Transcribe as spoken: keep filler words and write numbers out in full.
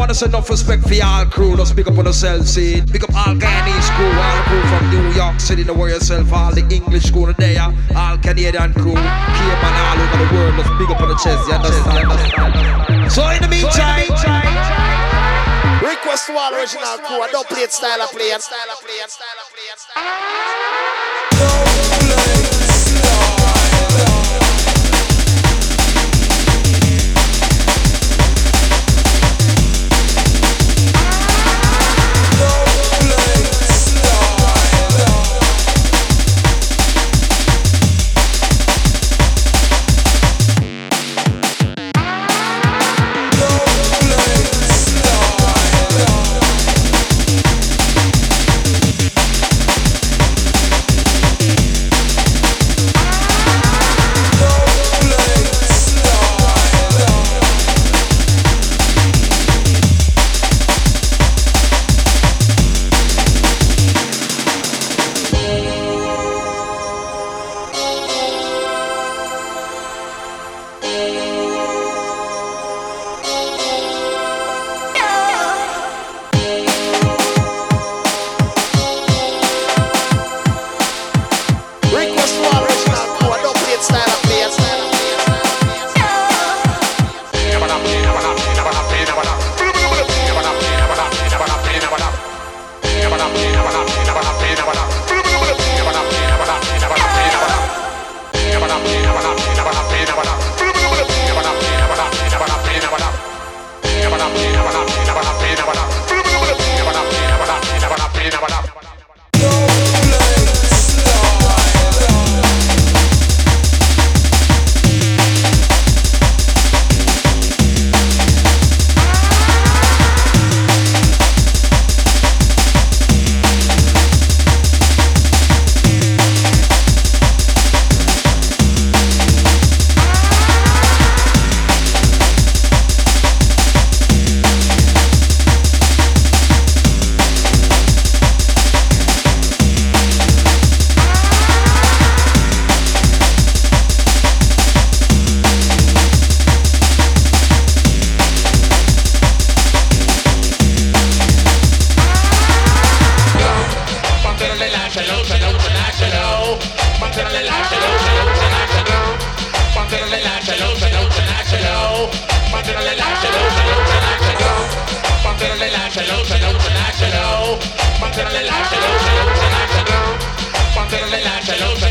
wanna send enough respect for y'all crew. Let's pick up on yourself, see. Pick up all Guyanese crew, all the crew from New York City. Know where yourself, all the English crew today, all Canadian crew. Cayman all over the world. Let's pick up on the chest, you understand? So in the meantime, request to all original crew. I don't play it style of play and style of play and style of play and style of play. Don't play style. Hello.